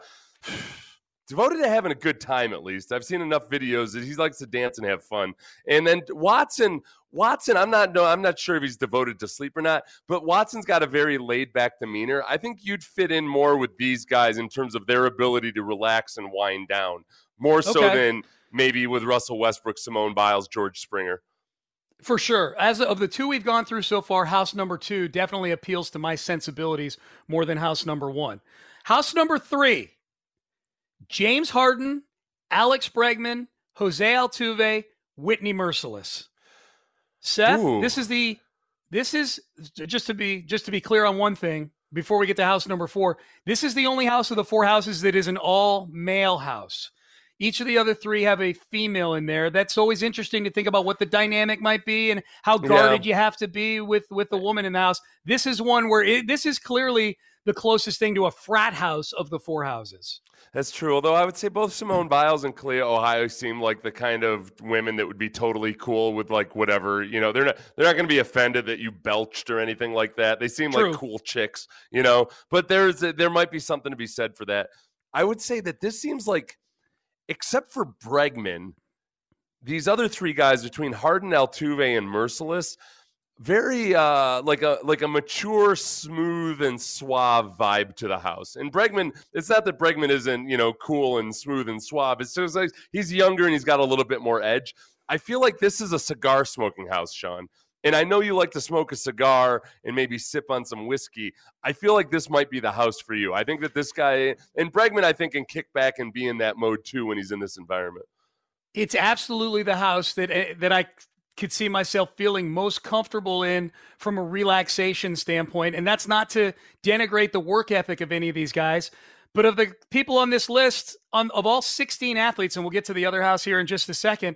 devoted to having a good time, at least. I've seen enough videos that he likes to dance and have fun. And then Watson, Watson, I'm not no, I'm not sure if he's devoted to sleep or not, but Watson's got a very laid-back demeanor. I think you'd fit in more with these guys in terms of their ability to relax and wind down, more so okay. than maybe with Russell Westbrook, Simone Biles, George Springer. For sure. As of the two we've gone through so far, house number two definitely appeals to my sensibilities more than house number one. House number three, James Harden, Alex Bregman, Jose Altuve, Whitney Merciless. Seth, Ooh. this is the this is just to be just to be clear on one thing before we get to house number four. This is the only house of the four houses that is an all male house. Each of the other three have a female in there. That's always interesting to think about what the dynamic might be and how guarded yeah. you have to be with with the woman in the house. This is one where it, this is clearly the closest thing to a frat house of the four houses. That's true. Although I would say both Simone Biles and Kalia Ohai seem like the kind of women that would be totally cool with like whatever, you know, they're not, they're not going to be offended that you belched or anything like that. They seem true. like cool chicks, you know, but there's, a, there might be something to be said for that. I would say that this seems like except for Bregman, these other three guys between Harden, Altuve, and Merciless, very uh, like a like a mature, smooth, and suave vibe to the house. And Bregman, it's not that Bregman isn't, you know, cool and smooth and suave. It's just like he's younger and he's got a little bit more edge. I feel like this is a cigar smoking house, Sean. And I know you like to smoke a cigar and maybe sip on some whiskey. I feel like this might be the house for you. I think that this guy, and Bregman, I think, can kick back and be in that mode too when he's in this environment. It's absolutely the house that that I could see myself feeling most comfortable in from a relaxation standpoint. And that's not to denigrate the work ethic of any of these guys. But of the people on this list, on of all sixteen athletes, and we'll get to the other house here in just a second,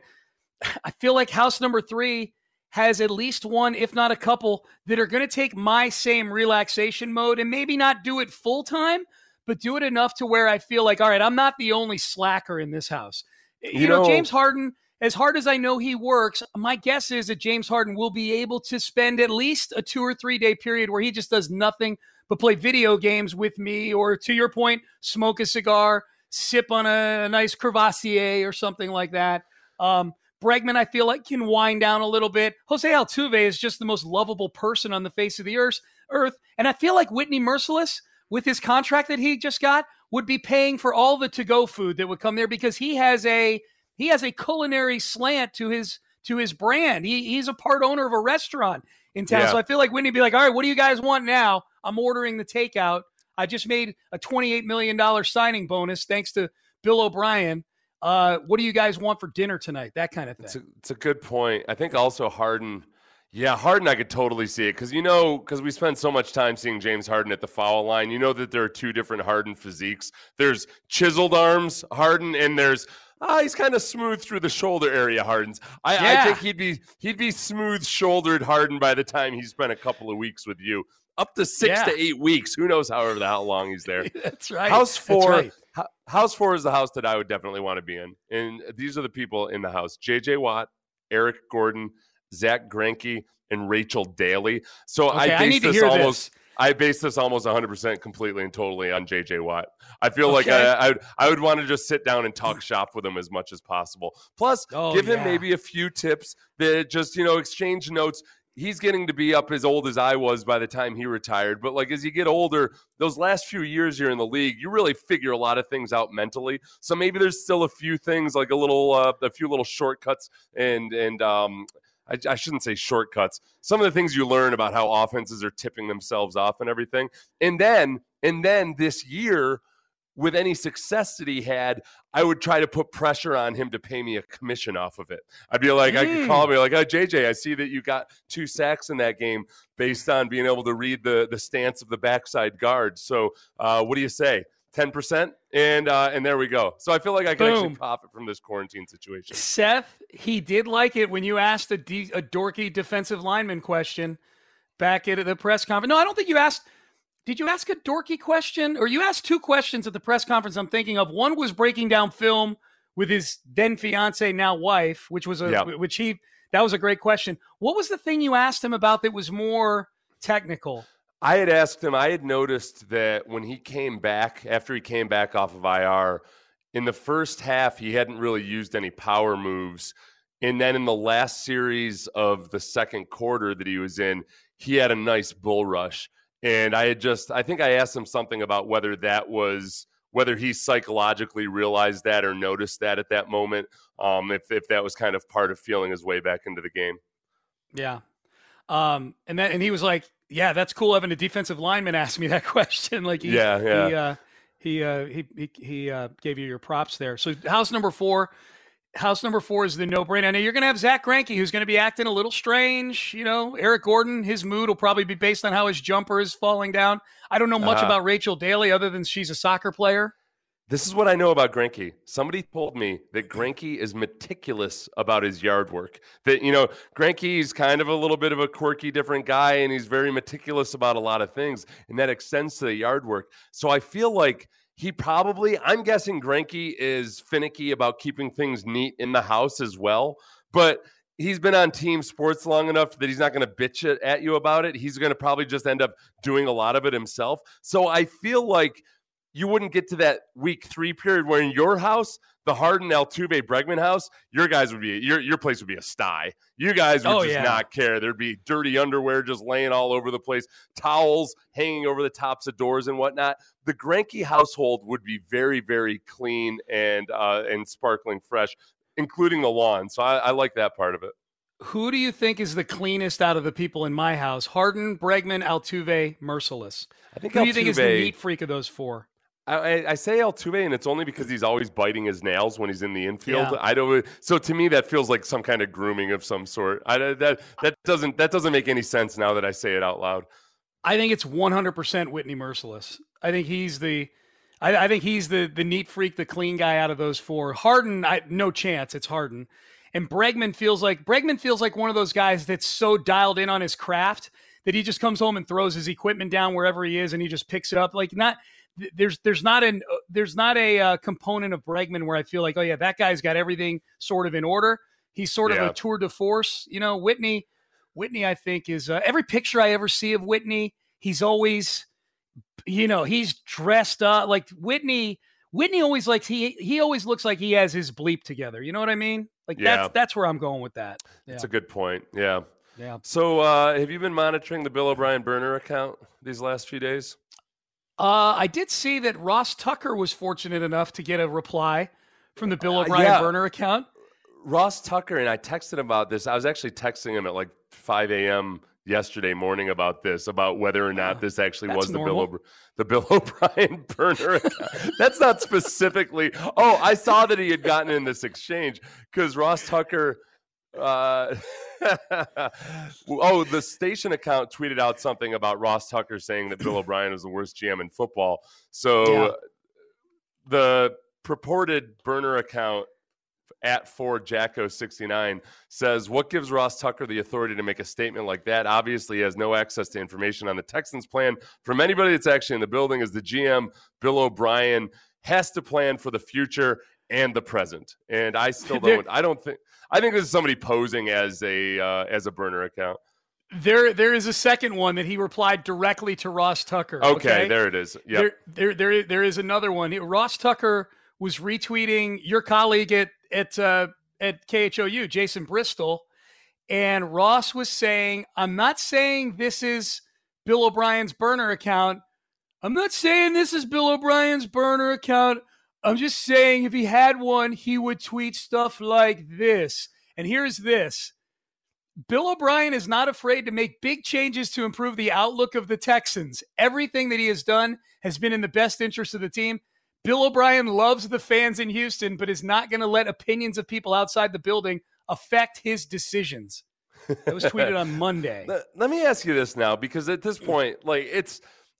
I feel like house number three has at least one, if not a couple, that are going to take my same relaxation mode and maybe not do it full time, but do it enough to where I feel like, all right, I'm not the only slacker in this house. You, you know, know, James Harden, as hard as I know he works, my guess is that James Harden will be able to spend at least a two or three day period where he just does nothing but play video games with me, or to your point, smoke a cigar, sip on a, a nice Crevassier or something like that. Um, Bregman, I feel like, can wind down a little bit. Jose Altuve is just the most lovable person on the face of the earth. And I feel like Whitney Merciless, with his contract that he just got, would be paying for all the to-go food that would come there because he has a he has a culinary slant to his to his brand. He he's a part owner of a restaurant in town. Yeah. So I feel like Whitney would be like, all right, what do you guys want now? I'm ordering the takeout. I just made a twenty-eight million dollars signing bonus thanks to Bill O'Brien. Uh, what do you guys want for dinner tonight? That kind of thing. It's a, it's a good point. I think also Harden, yeah, Harden, I could totally see it because, you know, because we spend so much time seeing James Harden at the foul line. You know that there are two different Harden physiques. There's chiseled arms Harden, and there's ah, he's kind of smooth through the shoulder area Harden's. I, yeah. I think he'd be he'd be smooth shouldered Harden by the time he spent a couple of weeks with you. Up to six yeah. to eight weeks. Who knows however how long he's there. That's right. House four. That's right. House four is the house that I would definitely want to be in. And these are the people in the house: J J Watt, Eric Gordon, Zach Greinke, and Rachel Daly. So okay, I base I this almost this. I base this almost one hundred percent completely and totally on J J Watt. I feel okay. like I, I, I would want to just sit down and talk shop with him as much as possible. Plus, oh, give him yeah. maybe a few tips that just, you know, exchange notes. He's getting to be up as old as I was by the time he retired. But, like, as you get older, those last few years you're in the league, you really figure a lot of things out mentally. So maybe there's still a few things, like a little, uh, a few little shortcuts and, and um, I, I shouldn't say shortcuts. Some of the things you learn about how offenses are tipping themselves off and everything. And then, and then this year, with any success that he had, I would try to put pressure on him to pay me a commission off of it. I'd be like, mm. I could call me like, oh, J J, I see that you got two sacks in that game based on being able to read the, the stance of the backside guard. So uh, what do you say? ten percent? And uh, and there we go. So I feel like I can Boom. actually profit from this quarantine situation. Seth, he did like it when you asked a, de- a dorky defensive lineman question back at the press conference. No, I don't think you asked. Did you ask a dorky question? Or you asked two questions at the press conference I'm thinking of. One was breaking down film with his then fiance, now wife, which was a yep. which he that was a great question. What was the thing you asked him about that was more technical? I had asked him, I had noticed that when he came back, after he came back off of I R, in the first half, he hadn't really used any power moves. And then in the last series of the second quarter that he was in, he had a nice bull rush. And I had just, I think I asked him something about whether that was, whether he psychologically realized that or noticed that at that moment, um, if if that was kind of part of feeling his way back into the game. Yeah. Um, and that, and he was like, yeah, that's cool having a defensive lineman ask me that question. Like, he, yeah, yeah. he, uh, he, uh, he, he, he uh, gave you your props there. So house number four, House number four is the no-brainer. Now, you're going to have Zach Greinke, who's going to be acting a little strange. You know, Eric Gordon, his mood will probably be based on how his jumper is falling down. I don't know much uh, about Rachel Daly other than she's a soccer player. This is what I know about Greinke. Somebody told me that Greinke is meticulous about his yard work. That, you know, Greinke is kind of a little bit of a quirky, different guy, and he's very meticulous about a lot of things, and that extends to the yard work. So I feel like he probably, I'm guessing Greinke is finicky about keeping things neat in the house as well. But he's been on team sports long enough that he's not going to bitch it at you about it. He's going to probably just end up doing a lot of it himself. So I feel like, you wouldn't get to that week three period where in your house, the Harden, Altuve, Bregman house, your guys would be your your place would be a sty. You guys would oh, just yeah. not care. There'd be dirty underwear just laying all over the place, towels hanging over the tops of doors and whatnot. The Greinke household would be very, very clean and uh, and sparkling fresh, including the lawn. So I, I like that part of it. Who do you think is the cleanest out of the people in my house? Harden, Bregman, Altuve, Merciless. I think Who Altuve, do you think is the neat freak of those four? I, I say Altuve, and it's only because he's always biting his nails when he's in the infield. Yeah. I don't. So to me, that feels like some kind of grooming of some sort. I, that that doesn't that doesn't make any sense now that I say it out loud. I think it's one hundred percent Whitney Merciless. I think he's the, I, I think he's the the neat freak, the clean guy out of those four. Harden, I, no chance. It's Harden, and Bregman feels like Bregman feels like one of those guys that's so dialed in on his craft that he just comes home and throws his equipment down wherever he is, and he just picks it up. Like not. There's there's not an there's not a uh, component of Bregman where I feel like, oh yeah, that guy's got everything sort of in order. He's sort of yeah. a tour de force, you know. Whitney, Whitney, I think is uh, every picture I ever see of Whitney, he's always, you know, he's dressed up like Whitney. Whitney always likes he he always looks like he has his bleep together. You know what I mean? Like yeah. that's that's where I'm going with that. Yeah. That's a good point. Yeah. Yeah. So uh, have you been monitoring the Bill O'Brien burner account these last few days? Uh, I did see that Ross Tucker was fortunate enough to get a reply from the Bill O'Brien uh, yeah. burner account. Ross Tucker, and I texted him about this. I was actually texting him at like five a.m. yesterday morning about this, about whether or not this actually was the Bill, o- the Bill O'Brien burner account. That's not specifically. Oh, I saw that he had gotten in this exchange because Ross Tucker. Uh, oh, the station account tweeted out something about Ross Tucker saying that Bill O'Brien is the worst G M in football. So yeah. the purported burner account at four Jacko sixty-nine says, what gives Ross Tucker the authority to make a statement like that? Obviously, he has no access to information on the Texans plan. From anybody that's actually in the building, as the G M, Bill O'Brien has to plan for the future and the present. And I still don't. I don't think. I think this is somebody posing as a uh, as a burner account. There, there is a second one that he replied directly to Ross Tucker. Okay, okay? there it is. Yeah, there, there, there, there is another one. He, Ross Tucker was retweeting your colleague at at uh, at K H O U, Jason Bristol, and Ross was saying, "I'm not saying this is Bill O'Brien's burner account. I'm not saying this is Bill O'Brien's burner account. I'm just saying if he had one, he would tweet stuff like this." And here's this. Bill O'Brien is not afraid to make big changes to improve the outlook of the Texans. Everything that he has done has been in the best interest of the team. Bill O'Brien loves the fans in Houston, but is not going to let opinions of people outside the building affect his decisions. That was tweeted on Monday. Let, let me ask you this now, because at this point, like it's,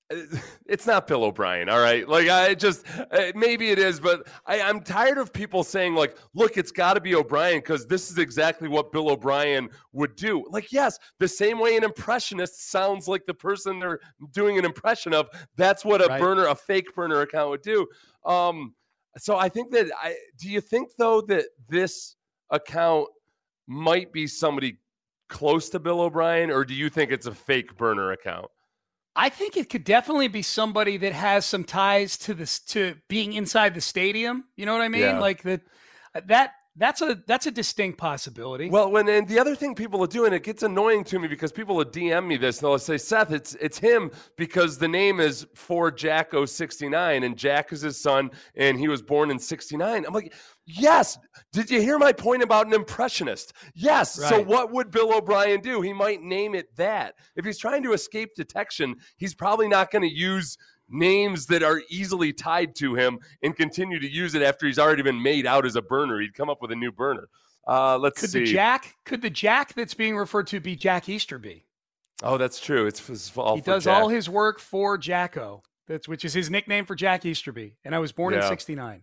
it's not Bill O'Brien, all right? Like, I just, maybe it is, but I, I'm tired of people saying, like, look, it's got to be O'Brien because this is exactly what Bill O'Brien would do. Like, yes, the same way an impressionist sounds like the person they're doing an impression of, that's what a right. burner, a fake burner account would do. Um, so I think that, I do you think, though, that this account might be somebody close to Bill O'Brien, or do you think it's a fake burner account? I think it could definitely be somebody that has some ties to this, to being inside the stadium. You know what I mean? Yeah. Like that, that, that's a, that's a distinct possibility. Well, when, and the other thing people are doing, it gets annoying to me because people will D M me this and they'll say, Seth, it's, it's him because the name is for Jacko sixty-nine and Jack is his son and he was born in sixty-nine. I'm like, yes. Did you hear my point about an impressionist? Yes. Right. So what would Bill O'Brien do? He might name it that. If he's trying to escape detection, he's probably not going to use names that are easily tied to him and continue to use it after he's already been made out as a burner. He'd come up with a new burner. Uh, let's could see. The Jack, could the Jack that's being referred to be Jack Easterby? Oh, that's true. It's, it's all he for does Jack. all his work for Jacko. That's which is his nickname for Jack Easterby. And I was born yeah. in sixty-nine.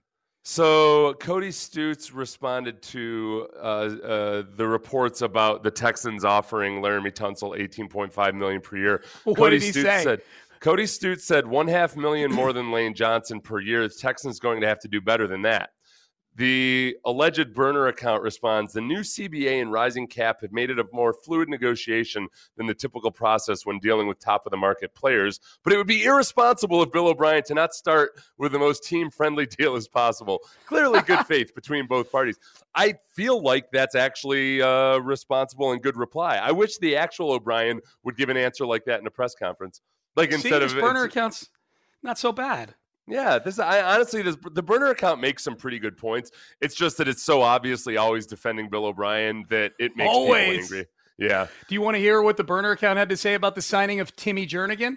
So Cody Stutes responded to uh, uh, the reports about the Texans offering Laramie Tunsil eighteen point five million dollars per year. What Cody did he Stutes say? said, Cody Stutes said one half million more than Lane Johnson per year. The Texans going to have to do better than that. The alleged burner account responds, the new C B A and rising cap have made it a more fluid negotiation than the typical process when dealing with top-of-the-market players, but it would be irresponsible of Bill O'Brien to not start with the most team-friendly deal as possible. Clearly good faith between both parties. I feel like that's actually a responsible and good reply. I wish the actual O'Brien would give an answer like that in a press conference. Like See, instead this of burner account's not so bad. Yeah, this I honestly this, the burner account makes some pretty good points. It's just that it's so obviously always defending Bill O'Brien that it makes always. people angry. Yeah. Do you want to hear what the burner account had to say about the signing of Timmy Jernigan?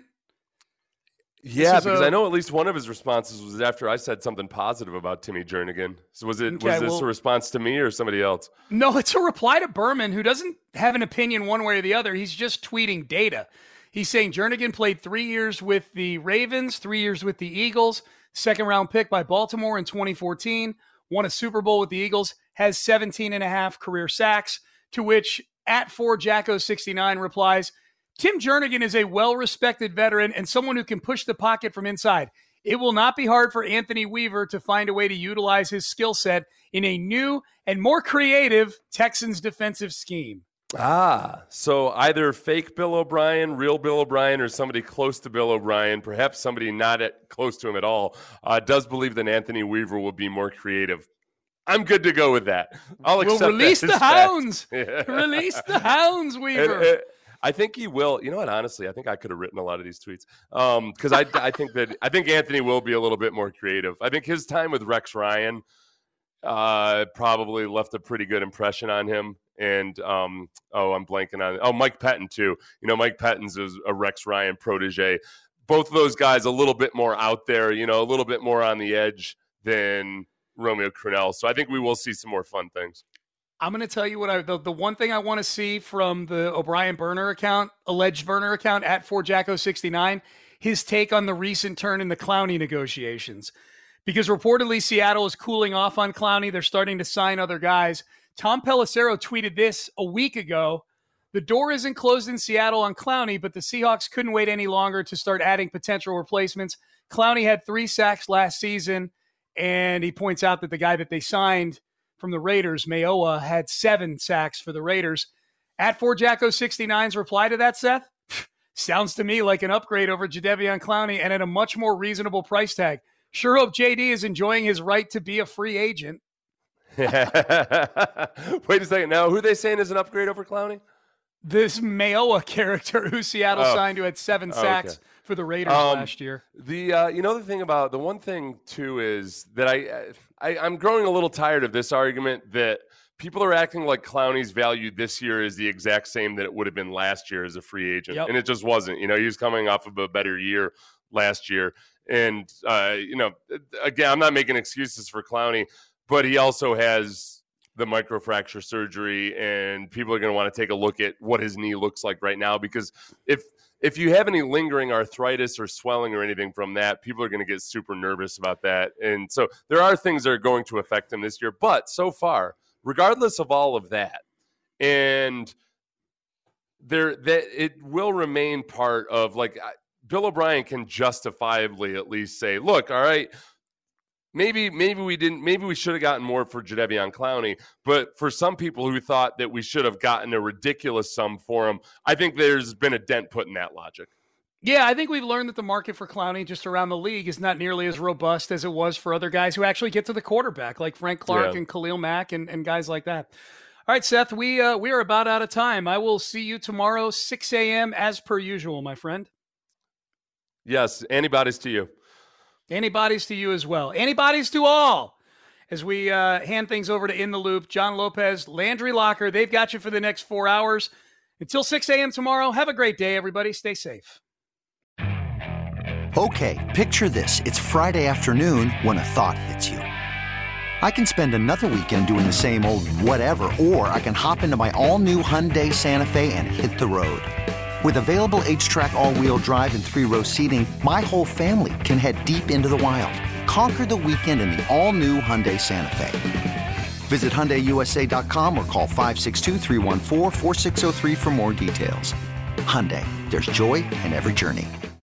Yeah, because a, I know at least one of his responses was after I said something positive about Timmy Jernigan. So was it okay, was this well, a response to me or somebody else? No, it's a reply to Berman, who doesn't have an opinion one way or the other. He's just tweeting data. He's saying Jernigan played three years with the Ravens, three years with the Eagles, second round pick by Baltimore in twenty fourteen, won a Super Bowl with the Eagles, has seventeen and a half career sacks, to which at four Jacko sixty-nine replies, Tim Jernigan is a well-respected veteran and someone who can push the pocket from inside. It will not be hard for Anthony Weaver to find a way to utilize his skill set in a new and more creative Texans defensive scheme. Ah, so either fake Bill O'Brien, real Bill O'Brien, or somebody close to Bill O'Brien, perhaps somebody not at, close to him at all, uh, does believe that Anthony Weaver will be more creative. I'm good to go with that. I'll accept we'll release that the hounds. Yeah. Release the hounds, Weaver. And, uh, I think he will. You know what? Honestly, I think I could have written a lot of these tweets because um, I, I think that I think Anthony will be a little bit more creative. I think his time with Rex Ryan uh, probably left a pretty good impression on him. And, um, oh, I'm blanking on, oh, Mike Pettin, too. You know, Mike Pettin's is a Rex Ryan protege. Both of those guys a little bit more out there, you know, a little bit more on the edge than Romeo Crennel. So I think we will see some more fun things. I'm going to tell you what I, the, the one thing I want to see from the O'Brien burner account, alleged burner account at four Jacko sixty-nine, his take on the recent turn in the Clowney negotiations. Because reportedly Seattle is cooling off on Clowney. They're starting to sign other guys. Tom Pelissero tweeted this a week ago. The door isn't closed in Seattle on Clowney, but the Seahawks couldn't wait any longer to start adding potential replacements. Clowney had three sacks last season, and he points out that the guy that they signed from the Raiders, Mayowa, had seven sacks for the Raiders. At four Jacko sixty-nine's reply to that, Seth, sounds to me like an upgrade over Jadeveon Clowney and at a much more reasonable price tag. Sure hope J D is enjoying his right to be a free agent. Wait a second. Now, who are they saying is an upgrade over Clowney? This Mayowa character who Seattle oh. signed, who had seven sacks oh, okay. for the Raiders um, last year. The uh, you know the thing about the one thing too is that I, I I'm growing a little tired of this argument that people are acting like Clowney's value this year is the exact same that it would have been last year as a free agent, yep. and it just wasn't. You know, he was coming off of a better year last year, and uh, you know, again, I'm not making excuses for Clowney. But he also has the microfracture surgery, and people are going to want to take a look at what his knee looks like right now. Because if if you have any lingering arthritis or swelling or anything from that, people are going to get super nervous about that. And so there are things that are going to affect him this year. But so far, regardless of all of that, and there that it will remain part of, like, Bill O'Brien can justifiably at least say, look, all right, Maybe maybe we didn't. Maybe we should have gotten more for Jadeveon Clowney. But for some people who thought that we should have gotten a ridiculous sum for him, I think there's been a dent put in that logic. Yeah, I think we've learned that the market for Clowney just around the league is not nearly as robust as it was for other guys who actually get to the quarterback, like Frank Clark yeah. and Khalil Mack and, and guys like that. All right, Seth, we uh, we are about out of time. I will see you tomorrow, six a.m. as per usual, my friend. Yes, antibodies to you. Antibodies to you as well. Antibodies to all. As we uh, hand things over to In the Loop, John Lopez, Landry Locker, they've got you for the next four hours. Until six a.m. tomorrow, have a great day, everybody. Stay safe. Okay, picture this. It's Friday afternoon when a thought hits you. I can spend another weekend doing the same old whatever, or I can hop into my all-new Hyundai Santa Fe and hit the road. With available H-Track all-wheel drive and three-row seating, my whole family can head deep into the wild. Conquer the weekend in the all-new Hyundai Santa Fe. Visit Hyundai U S A dot com or call five six two, three one four, four six zero three for more details. Hyundai, there's joy in every journey.